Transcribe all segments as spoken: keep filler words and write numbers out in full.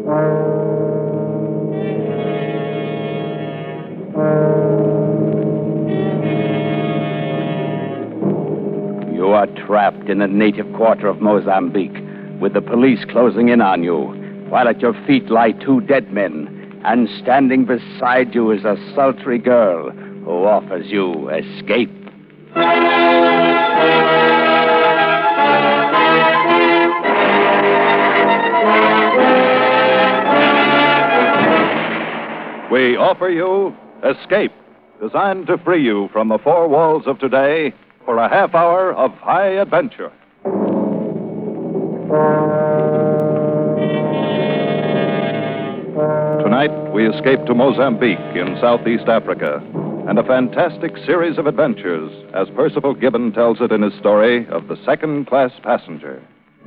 You are trapped in the native quarter of Mozambique, with the police closing in on you, while at your feet lie two dead men, and standing beside you is a sultry girl who offers you escape. We offer you Escape, designed to free you from the four walls of today for a half hour of high adventure. Tonight, we escape to Mozambique in Southeast Africa, and a fantastic series of adventures, as Percival Gibbon tells it in his story of The Second Class Passenger.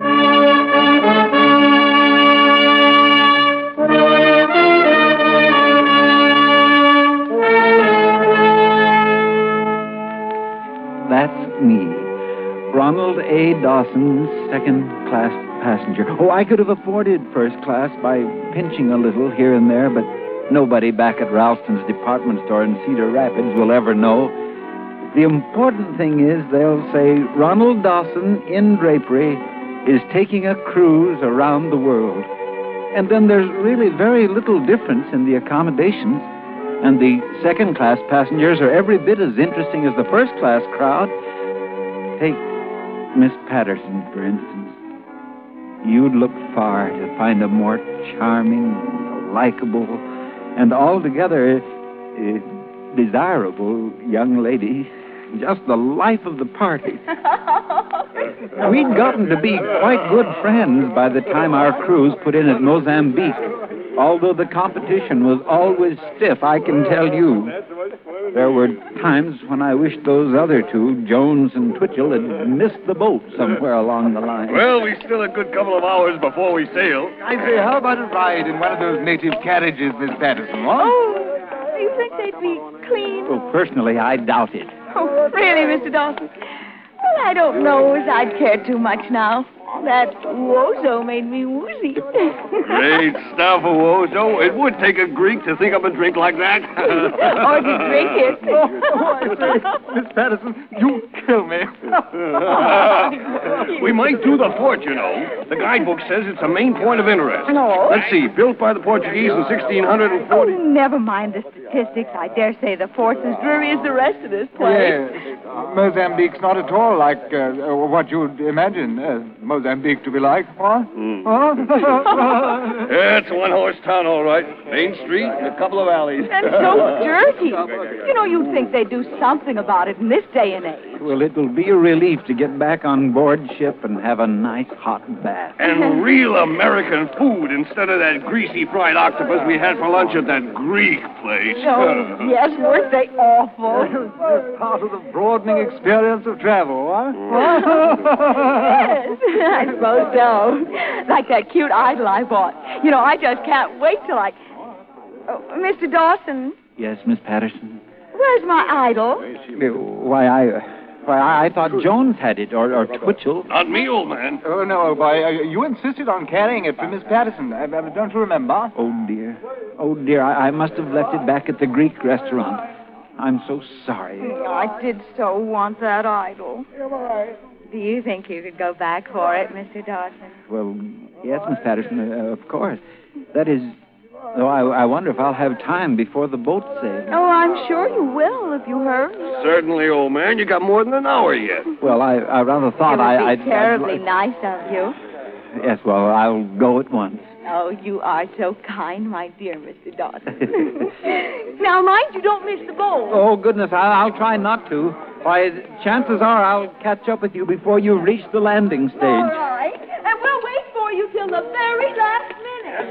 That's me, Ronald A. Dawson, second class passenger. Oh, I could have afforded first class by pinching a little here and there, but nobody back at Ralston's department store in Cedar Rapids will ever know. The important thing is they'll say Ronald Dawson in drapery is taking a cruise around the world. And then there's really very little difference in the accommodations. And the second-class passengers are every bit as interesting as the first-class crowd. Take Miss Patterson, for instance. You'd look far to find a more charming, likable, and altogether uh, desirable young lady. Just the life of the party. We'd gotten to be quite good friends by the time our cruise put in at Mozambique. Although the competition was always stiff, I can tell you. There were times when I wished those other two, Jones and Twitchell, had missed the boat somewhere along the line. Well, we still a good couple of hours before we sail. I say, how about a ride in one of those native carriages, Miss Patterson, what? Oh, do you think they'd be clean? Well, personally, I doubt it. Oh, really, Mister Dawson? Well, I don't know as I'd care too much now. That Wozo made me woozy. Great stuff, Wozo. It would take a Greek to think up a drink like that. Or to drink it. Oh, I say, Miss Patterson, you kill me. We might do the fort, you know. The guidebook says it's a main point of interest. No. Let's see, built by the Portuguese in sixteen forty. Oh, never mind the statistics. I dare say the fort's as dreary as the rest of this place. Yes. Mozambique's not at all like uh, what you'd imagine uh, Mozambique to be like. What? Mm. Huh? Yeah, it's a one-horse town, all right. Main street and a couple of alleys. And so dirty. You know, you'd think they'd do something about it in this day and age. Well, it'll be a relief to get back on board ship and have a nice hot bath. And real American food instead of that greasy fried octopus we had for lunch at that Greek place. Oh, yes, weren't they awful? That's part of the broadening experience of travel, huh? Yes, I suppose so. Like that cute idol I bought. You know, I just can't wait till I... Oh, Mister Dawson, Yes, Miss Patterson. where's my idol? Uh, Why, I... Why, I I thought Jones had it, or, or Twitchell. Not me, old man. Oh, no, boy. Uh, you insisted on carrying it for Miss Patterson. Uh, uh, don't you remember? Oh, dear. Oh, dear, I, I must have left it back at the Greek restaurant. I'm so sorry. Oh, I did so want that idol. Do you think you could go back for it, Mister Dawson? Well, yes, Miss Patterson, uh, of course. That is... Though I, I wonder if I'll have time before the boat sails. Oh, I'm sure you will if you hurry. Certainly, old man. You got more than an hour yet. Well, I, I rather thought It would I... be I'd, terribly I'd, nice of you. Yes, well, I'll go at once. Oh, you are so kind, my dear Mister Dawson. Now, mind you don't miss the boat. Oh, goodness, I'll, I'll try not to. Why, chances are I'll catch up with you before you reach the landing stage. All right. And we'll wait for you till the very last minute.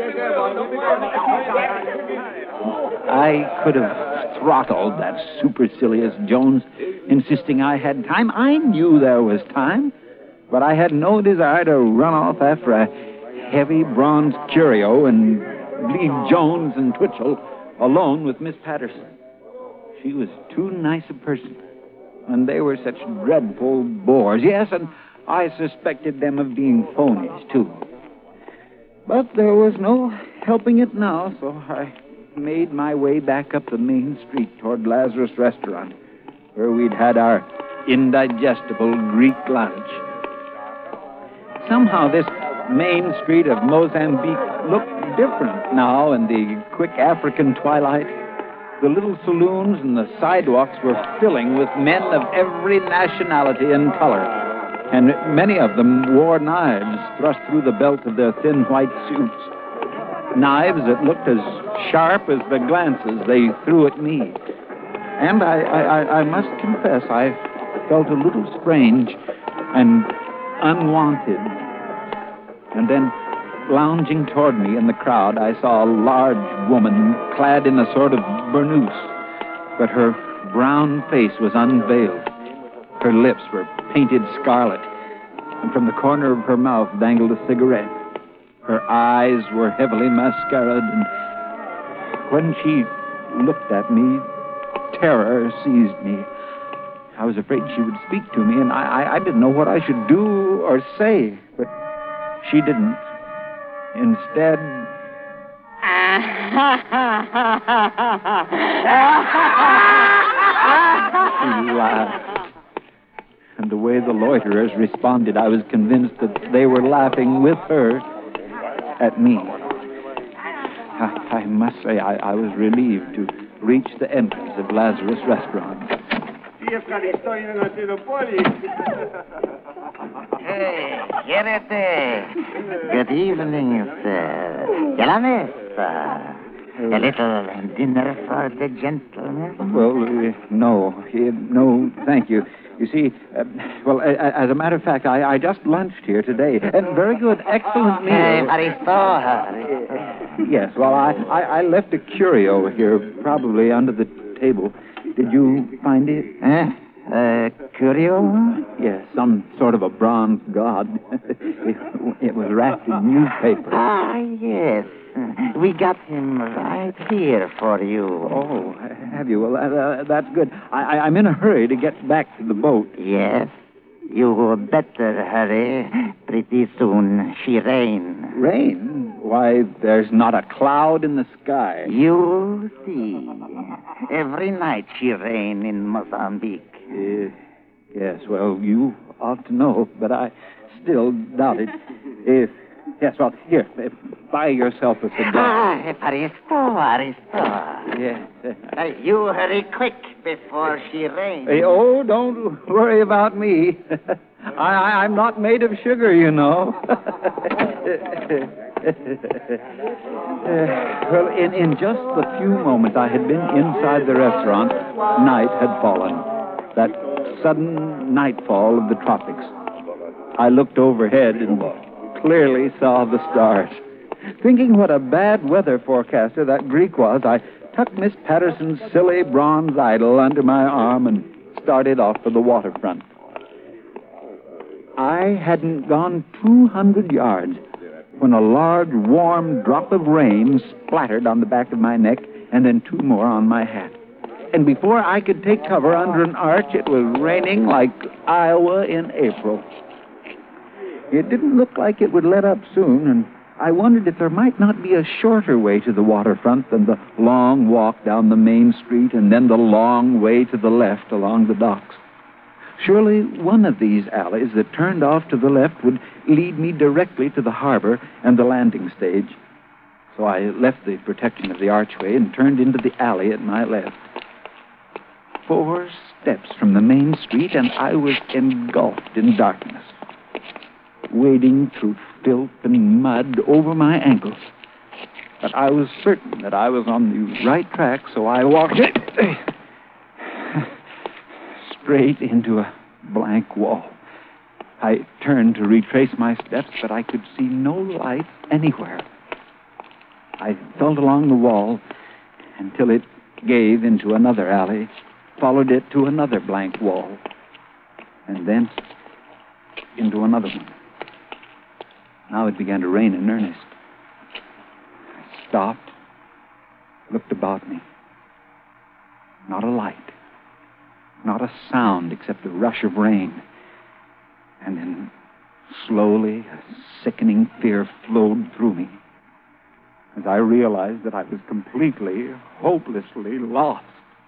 I could have throttled that supercilious Jones, insisting I had time. I knew there was time, but I had no desire to run off after a heavy bronze curio and leave Jones and Twitchell alone with Miss Patterson. She was too nice a person, and they were such dreadful bores. Yes, and I suspected them of being phonies, too. But there was no helping it now, so I made my way back up the main street toward Lazarus Restaurant, where we'd had our indigestible Greek lunch. Somehow this main street of Mozambique looked different now in the quick African twilight. The little saloons and the sidewalks were filling with men of every nationality and color, and many of them wore knives thrust through the belt of their thin white suits. Knives that looked as sharp as the glances they threw at me. And I, I, I must confess, I felt a little strange and unwanted. And then, lounging toward me in the crowd, I saw a large woman clad in a sort of burnous, but her brown face was unveiled. Her lips were painted scarlet, and from the corner of her mouth dangled a cigarette. Her eyes were heavily mascaraed, and when she looked at me, terror seized me. I was afraid she would speak to me, and I, I, I didn't know what I should do or say, but she didn't. Instead... she laughed. And the way the loiterers responded, I was convinced that they were laughing with her at me. I, I must say I, I was relieved to reach the entrance of Lazarus Restaurant. Hey, Gerete. Good evening, sir. De la mesa. A little dinner for the gentlemen? Well, uh, no. Uh, no, thank you. You see, uh, well, uh, as a matter of fact, I, I just lunched here today. And very good, excellent meal. Hey, Aristo. Yes, well, I, I, I left a curio here, probably under the table. Did you find it? Eh? Uh, curio? Yes, some sort of a bronze god. it, it was wrapped in newspaper. Ah, yes. We got him right here for you. Oh, have you? Well, uh, that's good. I, I, I'm in a hurry to get back to the boat. Yes. You better hurry. Pretty soon she rain. Rain? Why, there's not a cloud in the sky. You'll see. Every night she rain in Mozambique. Uh, yes, well, you ought to know, but I still doubt it. If, yes, well, here, buy yourself a cigar. Ah, Aristo, Aristo. Yes. Uh, you hurry quick before she rains. Hey, oh, don't worry about me. I, I, I'm not made of sugar, you know. uh, well, in, in just the few moments I had been inside the restaurant, night had fallen. That sudden nightfall of the tropics. I looked overhead and clearly saw the stars. Thinking what a bad weather forecaster that Greek was, I tucked Miss Patterson's silly bronze idol under my arm and started off for the waterfront. I hadn't gone two hundred yards when a large, warm drop of rain splattered on the back of my neck and then two more on my hat. And before I could take cover under an arch, it was raining like Iowa in April. It didn't look like it would let up soon, and I wondered if there might not be a shorter way to the waterfront than the long walk down the main street and then the long way to the left along the docks. Surely one of these alleys that turned off to the left would lead me directly to the harbor and the landing stage. So I left the protection of the archway and turned into the alley at my left. Four steps from the main street, and I was engulfed in darkness, wading through filth and mud over my ankles. But I was certain that I was on the right track, so I walked straight into a blank wall. I turned to retrace my steps, but I could see no light anywhere. I felt along the wall until it gave into another alley, followed it to another blank wall, and then into another one. Now it began to rain in earnest. I stopped, looked about me. Not a light, not a sound except the rush of rain. And then, slowly, a sickening fear flowed through me. as I realized that I was completely, hopelessly lost.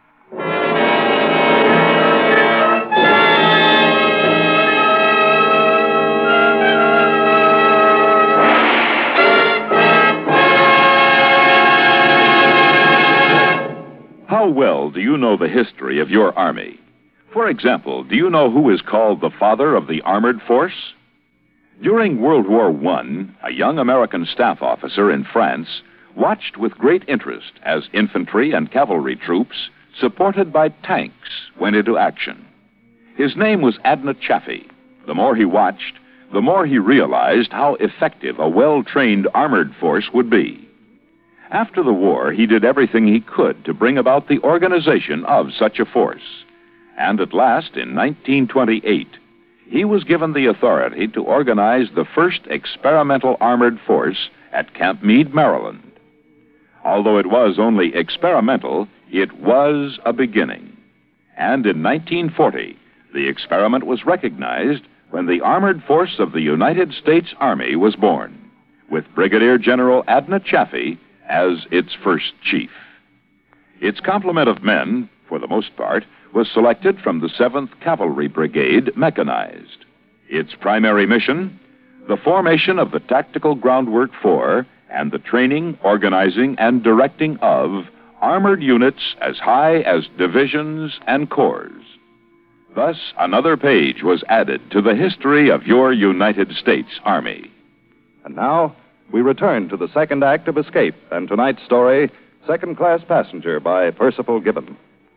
How well do you know the history of your Army? For example, do you know who is called the father of the armored force? During World War One, a young American staff officer in France watched with great interest as infantry and cavalry troops, supported by tanks, went into action. His name was Adna Chaffee. The more he watched, the more he realized how effective a well-trained armored force would be. After the war, he did everything he could to bring about the organization of such a force. And at last, in nineteen twenty-eight, he was given the authority to organize the first experimental armored force at Camp Meade, Maryland. Although it was only experimental, it was a beginning. And in nineteen forty, the experiment was recognized when the Armored Force of the United States Army was born, with Brigadier General Adna Chaffee as its first chief. Its complement of men, for the most part, was selected from the seventh Cavalry Brigade, mechanized. Its primary mission, the formation of the tactical groundwork for and the training, organizing, and directing of armored units as high as divisions and corps. Thus, another page was added to the history of your United States Army. And now, we return to the second act of Escape and tonight's story, Second Class Passenger by Percival Gibbon.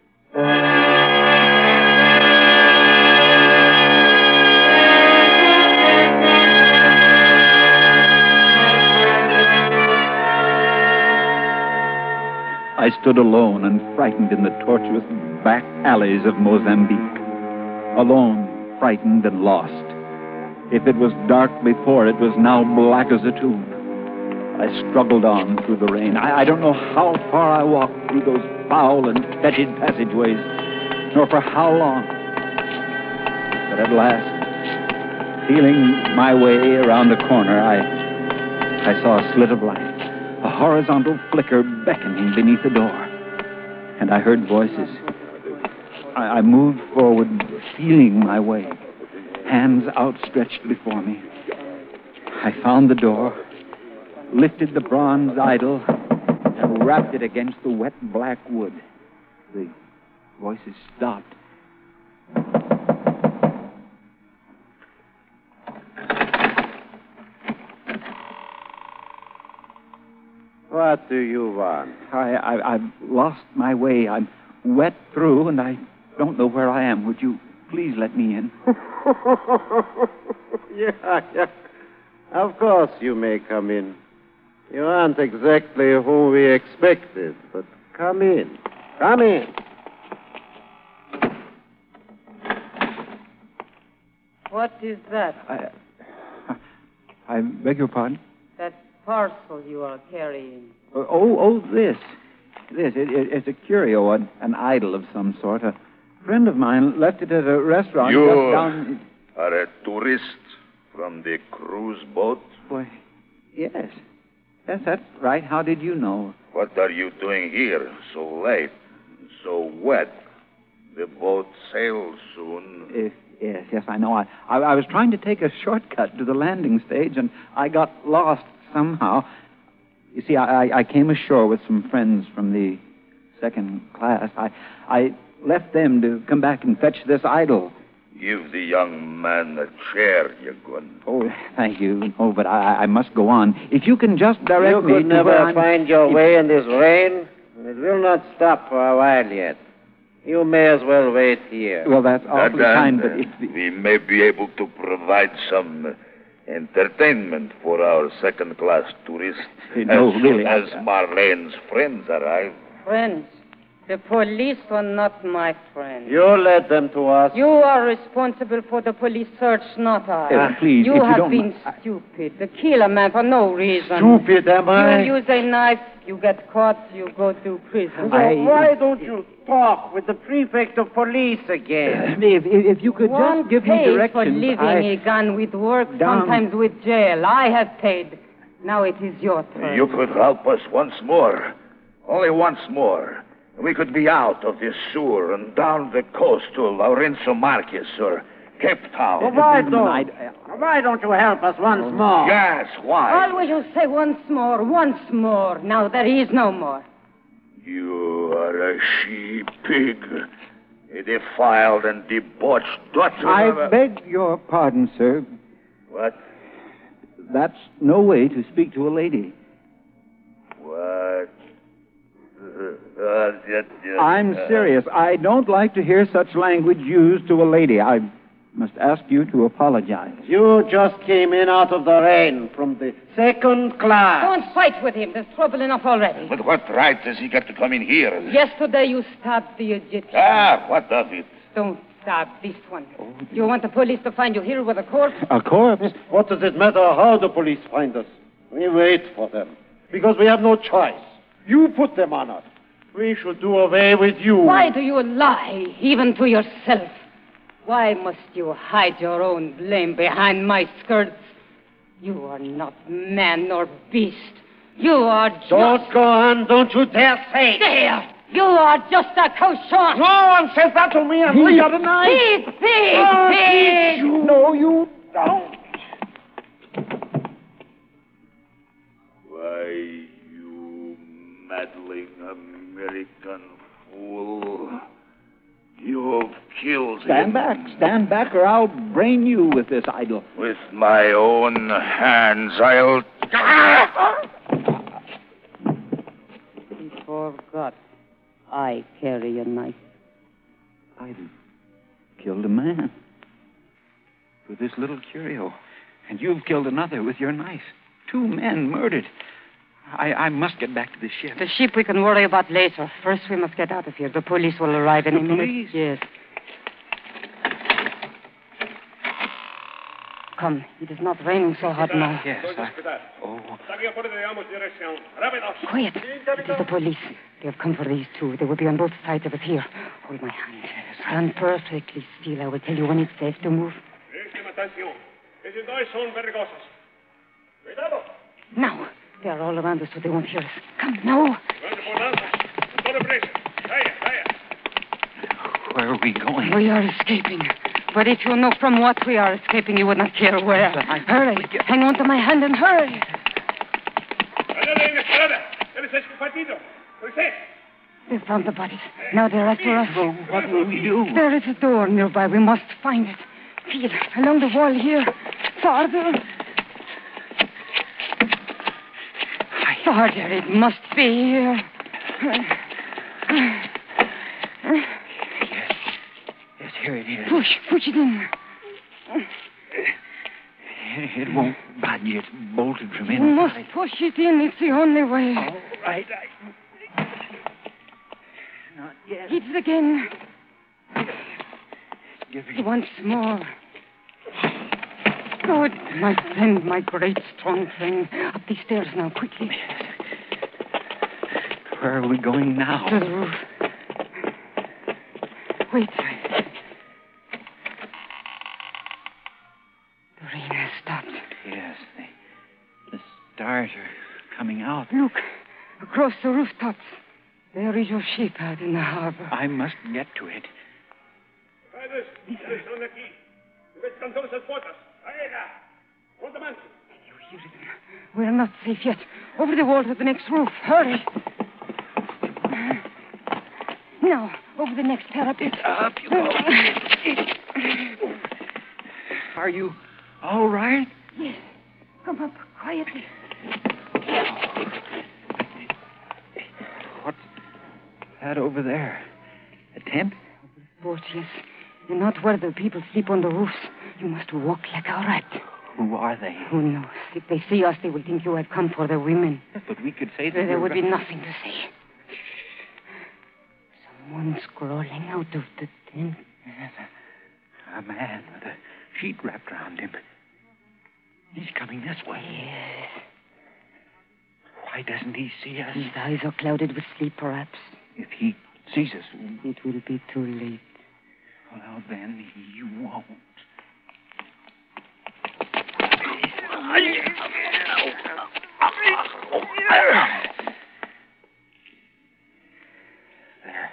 I stood alone and frightened in the tortuous back alleys of Mozambique. Alone, frightened and lost. If it was dark before, it was now black as a tomb. I struggled on through the rain. I, I don't know how far I walked through those foul and fetid passageways, nor for how long. But at last, feeling my way around a corner, I, I saw a slit of light, a horizontal flicker beckoning beneath the door. And I heard voices. I, I moved forward, feeling my way, hands outstretched before me. I found the door, lifted the bronze idol, and rapped it against the wet black wood. The voices stopped. What do you want? I, I, I've lost my way. I'm wet through, and I don't know where I am. Would you please let me in? yeah, yeah. Of course you may come in. You aren't exactly who we expected, but come in. Come in. What is that? I, I beg your pardon? That parcel you are carrying. Oh, oh, this. This. It, it, it's a curio, an, an idol of some sort. A friend of mine left it at a restaurant You just down... are a tourist from the cruise boat? Boy, yes. Yes, that's right. How did you know? What are you doing here so late, so wet? The boat sails soon. If, yes, yes, I know. I, I, I was trying to take a shortcut to the landing stage, and I got lost somehow. You see, I, I came ashore with some friends from the second class. I, I left them to come back and fetch this idol. Give the young man a chair, Yagun. Oh, thank you. Oh, but I, I must go on. If you can just direct you me could to never where I'm... find your if... way in this rain. It will not stop for a while yet. You may as well wait here. Well, that's awfully kind, but if... The... We may be able to provide some entertainment for our second-class tourists No, as really. soon as Marlene's friends arrive. Friends? The police are not my friends. You led them to us. You are responsible for the police search, not I. Uh, please, you if you have don't been mi- stupid. To kill a man for no reason. Stupid, am I? You use a knife, you get caught, you go to prison. So why don't you talk with the prefect of police again? If, if, if you could One just give me pays directions... for living I... a gun with work, Down. sometimes with jail. I have paid. Now it is your turn. You could help us once more. Only once more. We could be out of this sewer and down the coast to Laurenzo Marquez or Cape Town. Well, why don't, why don't you help us once more? Yes, why? Always you say once more, once more. Now there is no more. You are a she-pig. A defiled and debauched daughter I of a... beg your pardon, sir. What? That's no way to speak to a lady. What? Uh, yes, yes, I'm uh, serious. I don't like to hear such language used to a lady. I must ask you to apologize. You just came in out of the rain from the second class. Don't fight with him. There's trouble enough already. But what right does he get to come in here? Yesterday you stabbed the Egyptian. Ah, what of it? Don't stab this one. Do you want the police to find you here with a corpse? A corpse? What does it matter how the police find us? We wait for them. Because we have no choice. You put them on us. We should do away with you. Why do you lie, even to yourself? Why must you hide your own blame behind my skirts? You are not man nor beast. You are just... Don't go on. Don't you dare say. There! You are just a cochon. No one says that to me, and we are tonight. Thief! Thief! Oh, Thief! you. No, you don't. Why, you meddling American fool. You've killed Stand him. back. Stand back, or I'll brain you with this idol. With my own hands, I'll... He forgot. I carry a knife. I killed a man with this little curio, and you've killed another with your knife. Two men murdered. I, I must get back to the ship. The ship we can worry about later. First, we must get out of here. The police will arrive any The minute. police? Yes. Come, it is not raining so hard now. Yes, I... Oh. Quiet. It is the police. They have come for these two. They will be on both sides of us here. Hold my hand. Stand perfectly still. I will tell you when it's safe to move. Now. They are all around us, so they won't hear us. Come, now. Where are we going? We are escaping. But if you know from what we are escaping, you would not care where. Hurry. Hang on to my hand and hurry. They found the bodies. Now they're after us. Well, what will we do? There is a door nearby. We must find it. Feel along the wall here. Farther. Farther. It must be here. Yes. Yes, here it is. Push. Push it in. It won't budge. It's bolted from You inside. must push it in. It's the only way. All right. I... Not yet. Hit it again. Give me... Once more. Good, my friend, my great strong friend. Up these stairs now, quickly. Where are we going now? To the roof. Wait. The rain has stopped. Yes, the, the stars are coming out. Look, across the rooftops. There is your ship out in the harbor. I must get to it. You hear it? We're not safe yet. Over the wall to the next roof. Hurry. Now, over the next parapet. Up you go. Are you all right? Yes. Come up quietly. What's that over there? A tent? Boat, yes. You're not where the people sleep on the roofs. You must walk like a rat. Who are they? Who knows? If they see us, they will think you have come for the women. But we could say that There, there we're would be go- nothing to say. Someone's crawling out of the tent. Yes, a, a man with a sheet wrapped around him. He's coming this way. Yes. Why doesn't he see us? His eyes are clouded with sleep, perhaps. If he sees us, It will be too late. well, then he won't. There.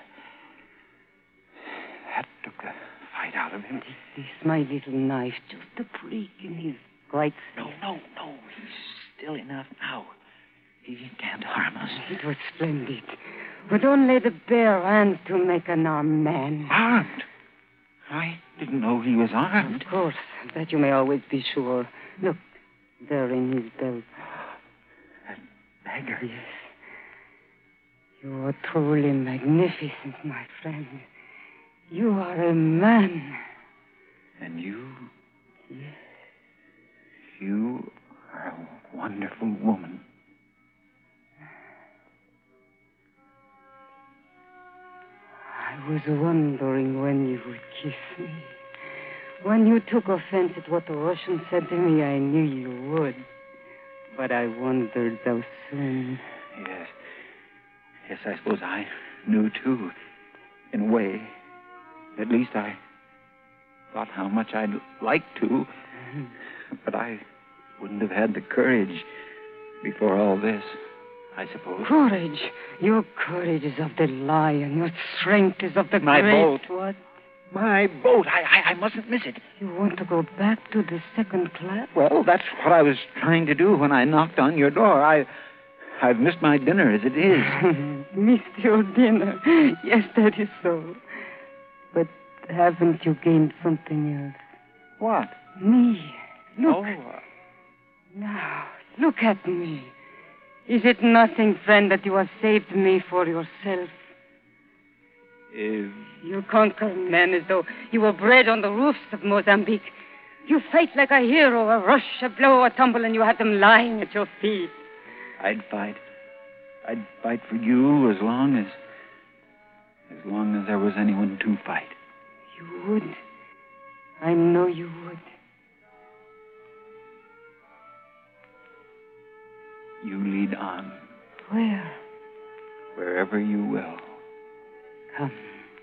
That took the fight out of him. This, my little knife, just a prick in his right No, no, no. He's still enough now. He can't harm us. It was splendid. With only the bare hands to make an armed man. Armed? I didn't know he was armed. Of course. That you may always be sure. Look, there in his belt. That dagger. Yes. You are truly magnificent, my friend. You are a man. And you? Yes. You are a wonderful woman. I was wondering when you would kiss me. When you took offense at what the Russian said to me, I knew you would. But I wondered so soon. Yes. Yes, I suppose I knew, too. In a way. At least I thought how much I'd like to. Mm-hmm. But I wouldn't have had the courage before all this, I suppose. Courage? Your courage is of the lion. Your strength is of the My great... boat. What? My boat. I, I, I mustn't miss it. You want to go back to the second class? Well, that's what I was trying to do when I knocked on your door. I, I've missed my dinner as it is. Missed your dinner? Yes, that is so. But haven't you gained something else? What? Me. Look. Oh. Uh... Now, look at me. Is it nothing, friend, that you have saved me for yourself? If... You conquer men as though you were bred on the roofs of Mozambique. You fight like a hero, a rush, a blow, a tumble, and you have them lying at your feet. I'd fight. I'd fight for you as long as... as long as there was anyone to fight. You would. I know you would. You lead on. Where? Wherever you will. Come.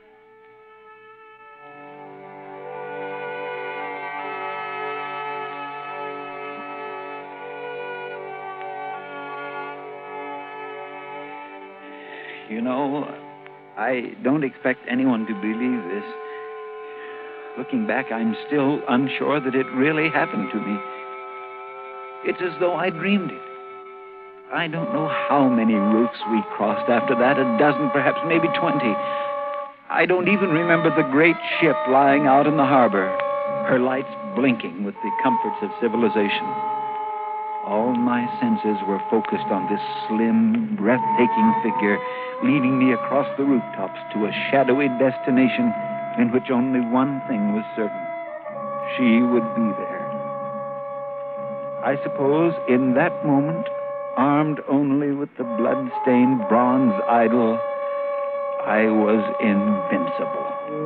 You know, I don't expect anyone to believe this. Looking back, I'm still unsure that it really happened to me. It's as though I dreamed it. I don't know how many roofs we crossed after that, a dozen, perhaps maybe twenty. I don't even remember the great ship lying out in the harbor, her lights blinking with the comforts of civilization. All my senses were focused on this slim, breathtaking figure leading me across the rooftops to a shadowy destination in which only one thing was certain. She would be there. I suppose in that moment, armed only with the blood-stained bronze idol, I was invincible.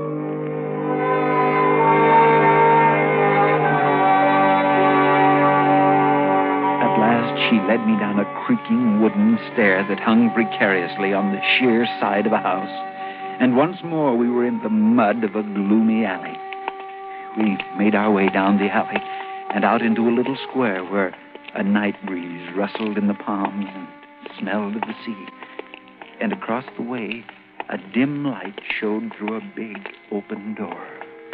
At last, she led me down a creaking wooden stair that hung precariously on the sheer side of a house. And once more, we were in the mud of a gloomy alley. We made our way down the alley and out into a little square where a night breeze rustled in the palms and smelled of the sea. And across the way, a dim light showed through a big open door.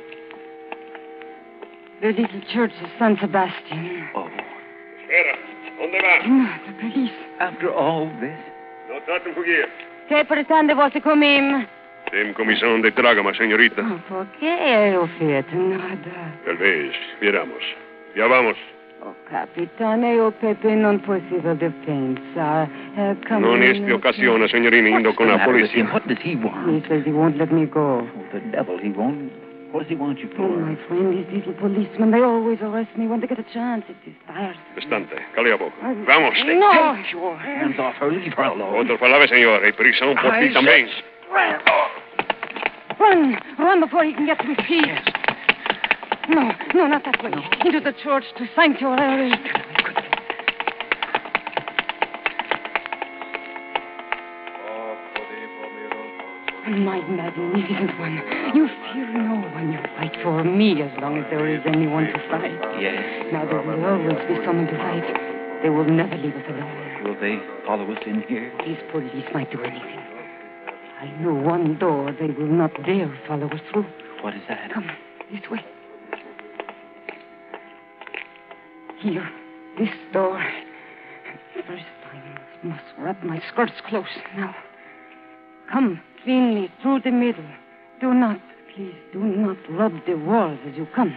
The little church of San Sebastian. Oh. Spera, ¿dónde va? No, the police. After all this? No traten fugir. ¿Qué pretende vostro comim? Tem comisión de trágama, señorita. Oh, ¿por qué ho fatto nada? Tal vez, viéramos. Ya vamos. Oh, capitane, io Pepe non possible defensa. Uh, come Non in. este occasione, signorina, indo con la What's the matter with polizia. him? What does he want? He says he won't let me go. Oh, the devil, he won't. What does he want you for? Oh, my friend, these little policemen, they always arrest me when they get a chance. It is tiresome. Bastante. Cali a poco. Vamos. No! Take your hands off her. Leave her alone. Otro palabra, señor. Y prisión por ti I también. Run! Run before he can get to his feet. No, no, not that way. Into the church to sanctuary. My magnificent one, you fear no one. You fight for me as long as there is anyone to fight. Yes. Now there will always be someone to fight. They will never leave us alone. Will they follow us in here? These police might do anything. I know one door they will not dare follow us through. What is that? Come, this way. Here, this door. First, I must wrap my skirts close. Now, come cleanly through the middle. Do not, please, do not rub the walls as you come.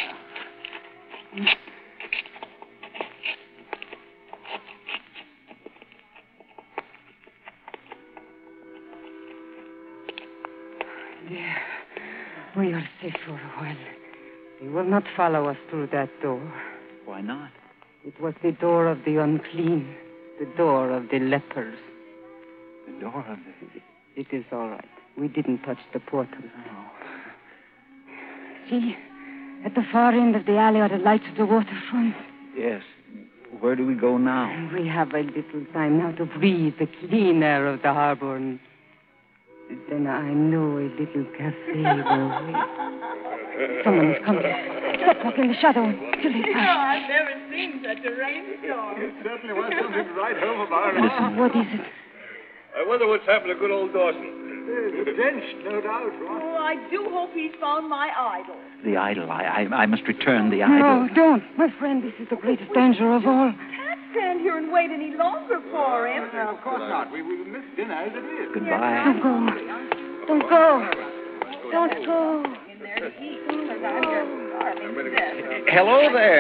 There. We are safe for a while. They will not follow us through that door. Why not? It was the door of the unclean, the door of the lepers. The door of the... It is all right. We didn't touch the portal. Oh. See, at the far end of the alley are the lights of the waterfront. Yes. Where do we go now? We have a little time now to breathe the clean air of the harbor. And then I know a little cafe where we... Someone is coming. Stop walking in the shadow till they Oh, pass. I've never seen such a rainstorm. It certainly was something right home of our... Listen, what is it? I wonder what's happened to good old Dawson. Drenched, no doubt, Ron. Oh, I do hope he's found my idol. The idol. I, I, I must return the No, idol. don't. My friend, this is the greatest danger of all. Can't stand here and wait any longer for him. No, of course not. We will miss dinner as it is. Goodbye. Don't go. Don't go. Don't go. In there to eat, because I'm just starving to death. Hello there.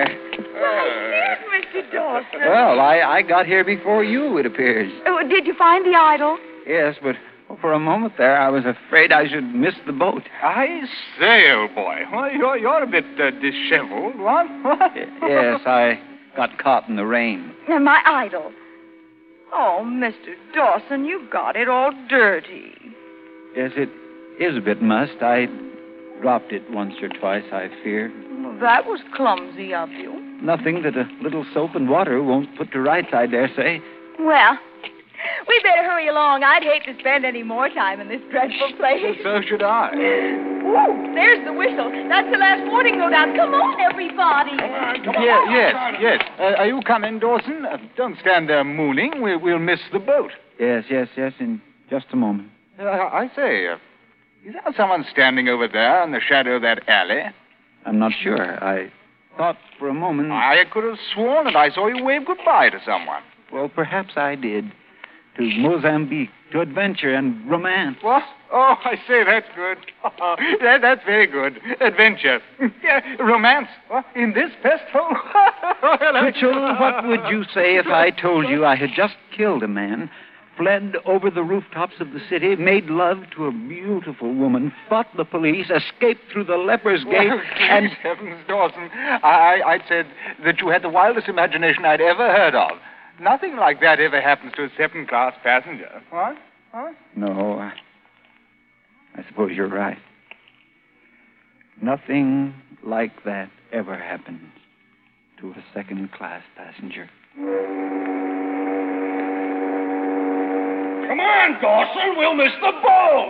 Oh, yes, Mister Dawson. Well, I, I got here before you, it appears. Oh, did you find the idol? Yes, but for a moment there, I was afraid I should miss the boat. I say, old boy, well, you're, you're a bit uh, disheveled, what? What? Yes, I got caught in the rain. And my idol. Oh, Mister Dawson, you've got it all dirty. Yes, it is a bit must. I dropped it once or twice, I fear. Well, that was clumsy of you. Nothing that a little soap and water won't put to rights, I dare say. Well, we better hurry along. I'd hate to spend any more time in this dreadful place. So should I. Whoa, there's the whistle. That's the last warning note out. Come on, everybody. Yeah, yes, yes. Uh, are you coming, Dawson? Uh, don't stand there mooning. We, we'll miss the boat. Yes, yes, yes, in just a moment. Uh, I say, uh, is there someone standing over there in the shadow of that alley? I'm not sure. I thought for a moment... I could have sworn that I saw you wave goodbye to someone. Well, perhaps I did. To Mozambique, to adventure and romance. What? Oh, I say, that's good. that, that's very good. Adventure. Yeah, romance. What? In this pest hole? Mitchell, what would you say if I told you I had just killed a man, fled over the rooftops of the city, made love to a beautiful woman, fought the police, escaped through the leper's gate, well, and... Heavens, Dawson, I, I, I'd said that you had the wildest imagination I'd ever heard of. Nothing like that ever happens to a second-class passenger. What? What? No, I, I suppose you're right. Nothing like that ever happens to a second-class passenger. Come on, Dawson. We'll miss the boat.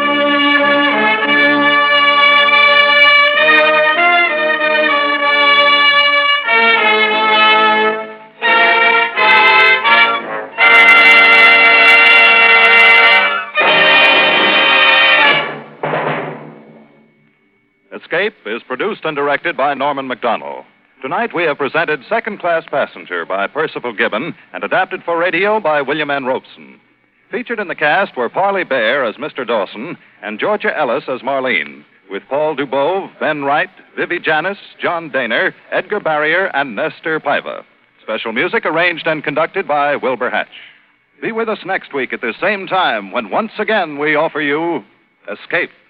Escape is produced and directed by Norman MacDonald. Tonight we have presented Second Class Passenger by Percival Gibbon and adapted for radio by William N. Robeson. Featured in the cast were Parley Bear as Mister Dawson and Georgia Ellis as Marlene, with Paul Dubove, Ben Wright, Vivi Janis, John Daner, Edgar Barrier, and Nestor Paiva. Special music arranged and conducted by Wilbur Hatch. Be with us next week at the same time when once again we offer you Escape.